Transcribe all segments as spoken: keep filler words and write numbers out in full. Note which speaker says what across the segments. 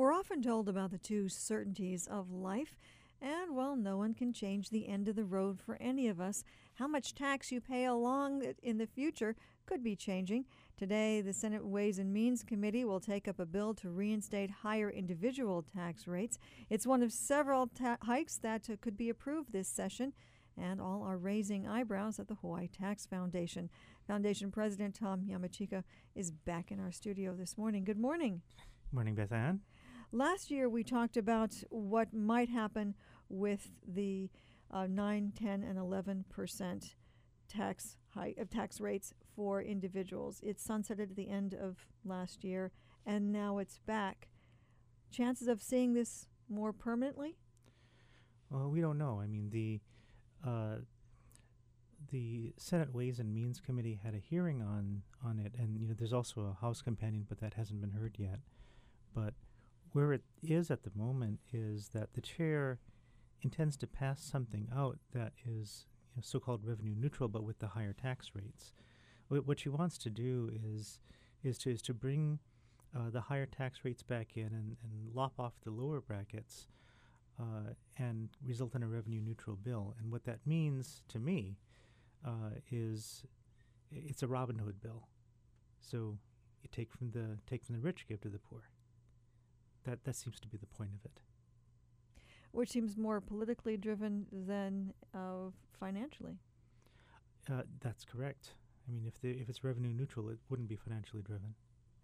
Speaker 1: We're often told about the two certainties of life, and well, no one can change the end of the road for any of us. How much tax you pay along in the future could be changing. Today, the Senate Ways and Means Committee will take up a bill to reinstate higher individual tax rates. It's one of several ta- hikes that uh, could be approved this session, and all are raising eyebrows at the Hawaii Tax Foundation. Foundation President Tom Yamachika is back in our studio this morning. Good morning.
Speaker 2: Morning, Beth Ann.
Speaker 1: Last year, we talked about what might happen with the uh, nine, ten, and eleven percent tax high, uh, tax rates for individuals. It sunsetted at the end of last year, and now it's back. Chances of seeing this more permanently?
Speaker 2: Well, we don't know. I mean, the uh, the Senate Ways and Means Committee had a hearing on on it, and you know, there's also a House companion, but that hasn't been heard yet. But where it is at the moment is that the chair intends to pass something out that is, you know, so-called revenue neutral, but with the higher tax rates. Wh- what she wants to do is is to is to bring uh, the higher tax rates back in and, and lop off the lower brackets uh, and result in a revenue neutral bill. And what that means to me uh, is it's a Robin Hood bill. So you take from the take from the rich, give to the poor. That that seems to be the point of it.
Speaker 1: Which seems more politically driven than uh, financially.
Speaker 2: Uh, that's correct. I mean, if the if it's revenue neutral, it wouldn't be financially driven.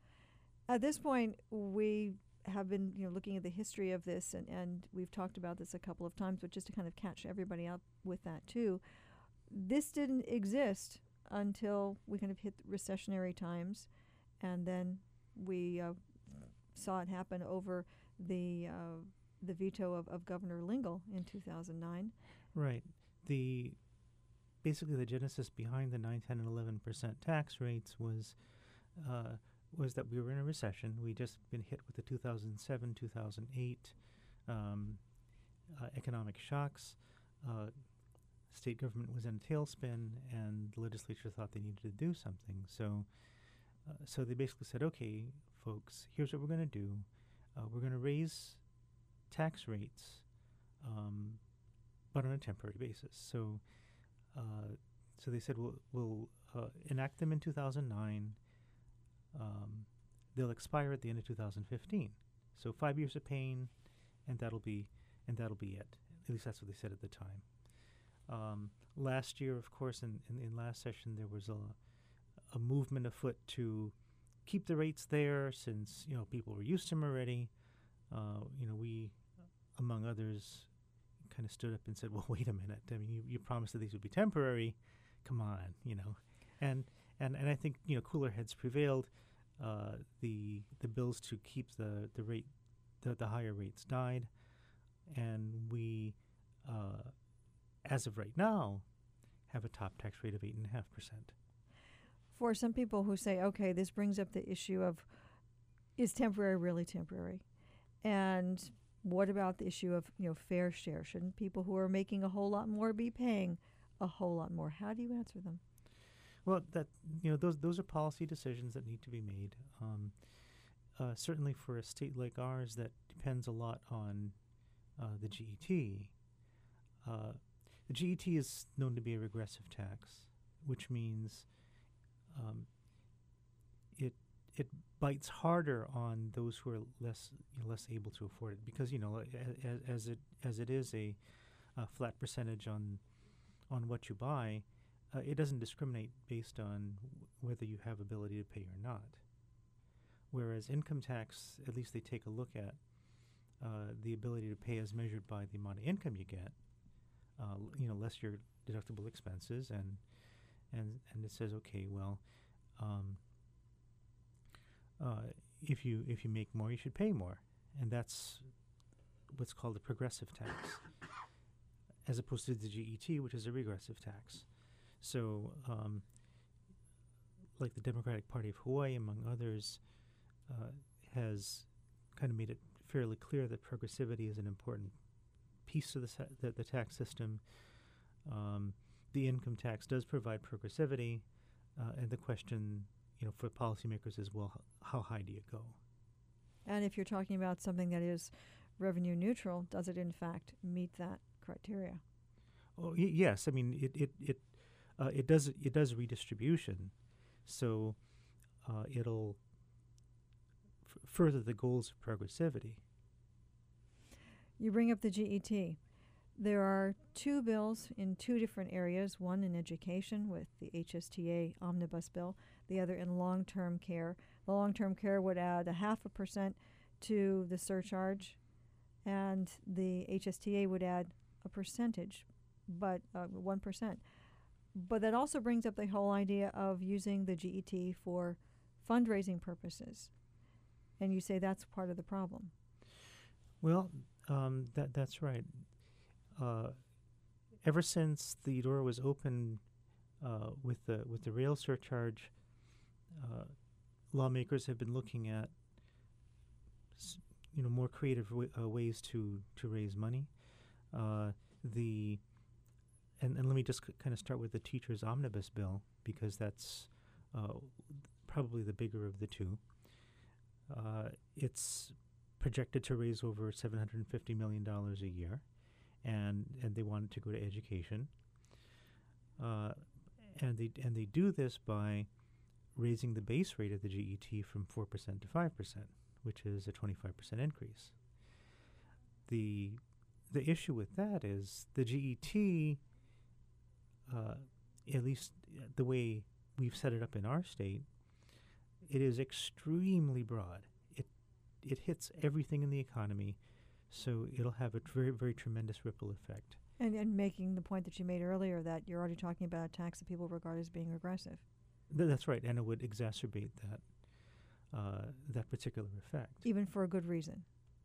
Speaker 1: At this point, we have been, you know, looking at the history of this, and, and we've talked about this a couple of times, but just to kind of catch everybody up with that too, this didn't exist until we kind of hit recessionary times, and then we uh, saw it happen over the uh, the veto of, of Governor Lingle in two thousand nine.
Speaker 2: Right. The basically the genesis behind the nine, ten, and eleven percent tax rates was uh, was that we were in a recession. We just been hit with the two thousand seven, two thousand eight um, uh, economic shocks. Uh, state government was in a tailspin, and the legislature thought they needed to do something. So, uh, so they basically said, "Okay, folks, here's what we're going to do. Uh, we're going to raise tax rates, um, but on a temporary basis." So, uh, so they said, "We'll, we'll uh, enact them in two thousand nine. Um, they'll expire at the end of two thousand fifteen. So five years of pain, and that'll be and that'll be it. At least that's what they said at the time." Um, last year, of course, in, in, in last session, there was a, a movement afoot to keep the rates there, since you know people were used to them already. Uh, you know, we, among others, kind of stood up and said, "Well, wait a minute. I mean, you, you promised that these would be temporary. Come on, you know." And and, and I think you know cooler heads prevailed. Uh, the the bills to keep the the rate the, the higher rates died, and we, uh, as of right now, have a top tax rate of eight and a half percent.
Speaker 1: For some people who say, "Okay, this brings up the issue of is temporary really temporary?" And what about the issue of, you know, fair share? Shouldn't people who are making a whole lot more be paying a whole lot more? How do you answer them?
Speaker 2: Well, that you know, those those are policy decisions that need to be made. Um, uh, certainly, for a state like ours, that depends a lot on uh, the G E T. Uh, the G E T is known to be a regressive tax, which means um, it it bites harder on those who are less you know, less able to afford it, because you know as, as it as it is a, a flat percentage on on what you buy, uh, it doesn't discriminate based on w- whether you have ability to pay or not. Whereas income tax, at least they take a look at uh, the ability to pay as measured by the amount of income you get, uh, l- you know, less your deductible expenses, and and and it says, okay, well. Um, Uh, if you if you make more, you should pay more, and that's what's called a progressive tax, as opposed to the G E T, which is a regressive tax. So, um, like the Democratic Party of Hawaii, among others, uh, has kind of made it fairly clear that progressivity is an important piece of the sa- the, the tax system. Um, the income tax does provide progressivity, uh, and the question, you know, for policymakers is, well, h- how high do you go?
Speaker 1: And if you're talking about something that is revenue neutral, does it in fact meet that criteria?
Speaker 2: Oh, y- yes. I mean, it it it uh, it does it does redistribution, so uh, it'll f- further the goals of progressivity.
Speaker 1: You bring up the G E T. There are two bills in two different areas, one in education with the H S T A omnibus bill, the other in long-term care. The long-term care would add a half a percent to the surcharge, and the H S T A would add a percentage, but uh, one percent. But that also brings up the whole idea of using the G E T for fundraising purposes. And you say that's part of the problem.
Speaker 2: Well, um, that that's right. Uh, ever since the door was open uh, with the with the rail surcharge, uh, lawmakers have been looking at s- you know more creative w- uh, ways to to raise money. Uh, the and, and let me just c- kind of start with the teachers omnibus bill because that's uh, probably the bigger of the two. Uh, it's projected to raise over seven hundred fifty million dollars a year, and and they want it to go to education. Uh, and they and they do this by raising the base rate of the G E T from four percent to five percent, which is a twenty-five percent increase. The the issue with that is the G E T, uh, at least uh, the way we've set it up in our state, it is extremely broad. It it hits everything in the economy, so it'll have a very very tremendous ripple effect.
Speaker 1: And, and making the point that you made earlier that you're already talking about a tax that people regard as being regressive.
Speaker 2: Th- that's right, and it would exacerbate that uh, that particular effect.
Speaker 1: Even for a good reason.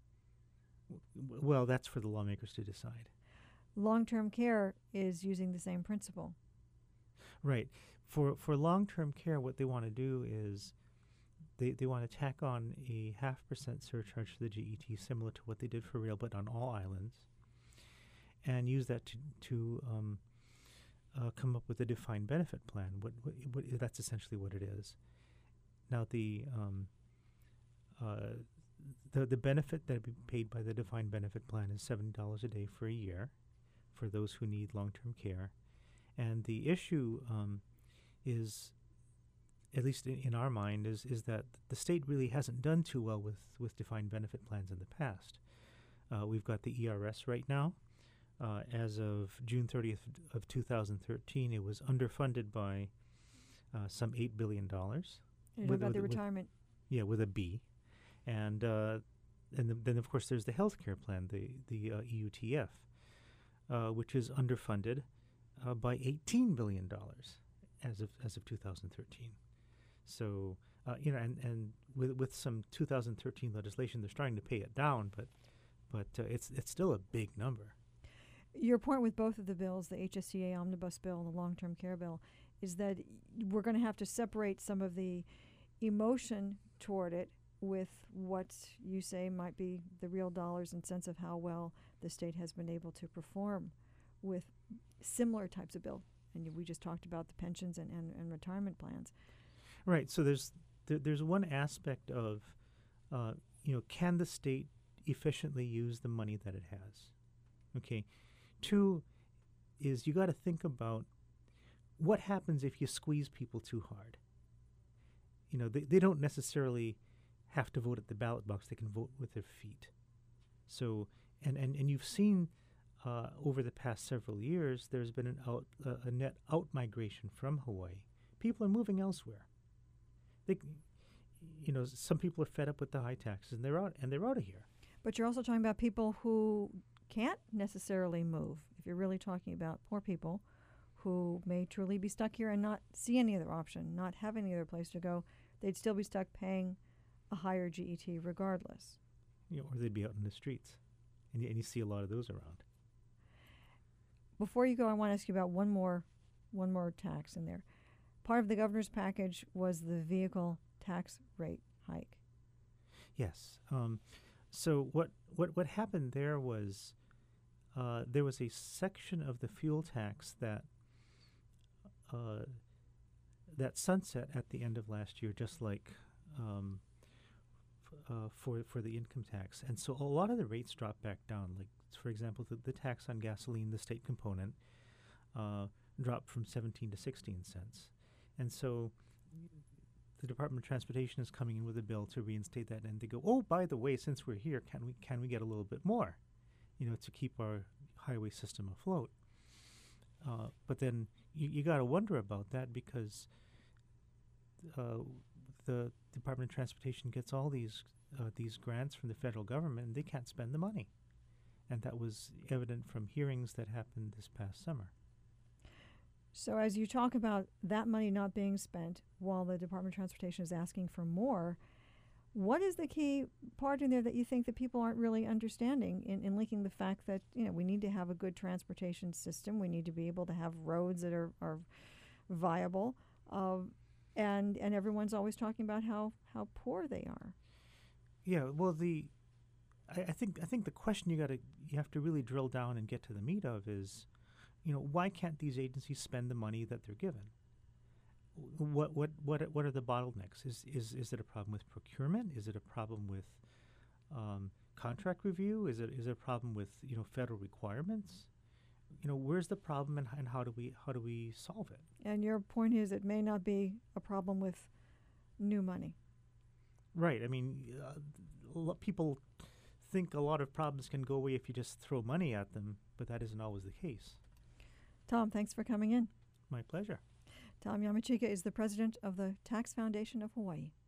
Speaker 2: W- well, that's for the lawmakers to decide.
Speaker 1: Long-term care is using the same principle.
Speaker 2: Right. For for long-term care, what they want to do is they, they want to tack on a half percent surcharge to the G E T, similar to what they did for rail, but on all islands, and use that to to um, uh, come up with a defined benefit plan. What, what, what that's essentially what it is. Now the um, uh, the the benefit that would be paid by the defined benefit plan is seventy dollars a day for a year, for those who need long-term care, and the issue um, is, at least in, in our mind, is is that the state really hasn't done too well with with defined benefit plans in the past. Uh, we've got the E R S right now. Uh, as of June thirtieth of two thousand thirteen, it was underfunded by uh, some eight billion dollars.
Speaker 1: You're talking about the retirement.
Speaker 2: Yeah, with a B, and uh, and the, then of course there's the healthcare plan, the the uh, E U T F, uh, which is underfunded uh, by eighteen billion dollars as of as of two thousand thirteen. So uh, you know, and, and with with some two thousand thirteen legislation, they're starting to pay it down, but but uh, it's it's still a big number.
Speaker 1: Your point with both of the bills, the H S T A omnibus bill and the long-term care bill, is that y- we're going to have to separate some of the emotion toward it with what you say might be the real dollars and cents of how well the state has been able to perform with similar types of bill. And y- we just talked about the pensions and, and, and retirement plans.
Speaker 2: Right. So there's th- there's one aspect of, uh, you know, can the state efficiently use the money that it has? Okay. Two is you got to think about what happens if you squeeze people too hard. You know, they, they don't necessarily have to vote at the ballot box. They can vote with their feet. So, and, and, and you've seen uh, over the past several years, there's been an out, uh, a net out migration from Hawaii. People are moving elsewhere. They, you know, some people are fed up with the high taxes, and they're out, and they're out of here.
Speaker 1: But you're also talking about people who can't necessarily move. If you're really talking about poor people who may truly be stuck here and not see any other option, not have any other place to go, they'd still be stuck paying a higher G E T regardless.
Speaker 2: You know, or they'd be out in the streets, and you, and you see a lot of those around.
Speaker 1: Before you go, I want to ask you about one more, one more tax in there. Part of the governor's package was the vehicle tax rate hike.
Speaker 2: Yes. Um, so what, what what happened there was uh, there was a section of the fuel tax that uh, that sunset at the end of last year, just like um, f- uh, for for the income tax, and so a lot of the rates drop back down. Like for example, the, the tax on gasoline, the state component, uh, dropped from seventeen to sixteen cents, and so the Department of Transportation is coming in with a bill to reinstate that, and they go, oh, by the way, since we're here, can we can we get a little bit more, you know, to keep our highway system afloat? Uh, but then you, you got to wonder about that because uh, the Department of Transportation gets all these uh, these grants from the federal government, and they can't spend the money, and that was evident from hearings that happened this past summer.
Speaker 1: So as you talk about that money not being spent while the Department of Transportation is asking for more, what is the key part in there that you think that people aren't really understanding in, in linking the fact that, you know, we need to have a good transportation system, we need to be able to have roads that are, are viable, uh, and and everyone's always talking about how, how poor they are.
Speaker 2: Yeah, well, the I, I think I think the question you got to you have to really drill down and get to the meat of is, you know, why can't these agencies spend the money that they're given? What what what are- what are the bottlenecks? Is is is it a problem with procurement? Is it a problem with um, contract review? Is it is it a problem with, you know, federal requirements? You know, where's the problem, and, h- and how do we how do we solve it?
Speaker 1: And your point is it may not be a problem with new money.
Speaker 2: Right. I mean, uh, a lo- people think a lot of problems can go away if you just throw money at them, but that isn't always the case.
Speaker 1: Tom, thanks for coming in.
Speaker 2: My pleasure.
Speaker 1: Tom Yamachika is the president of the Tax Foundation of Hawaii.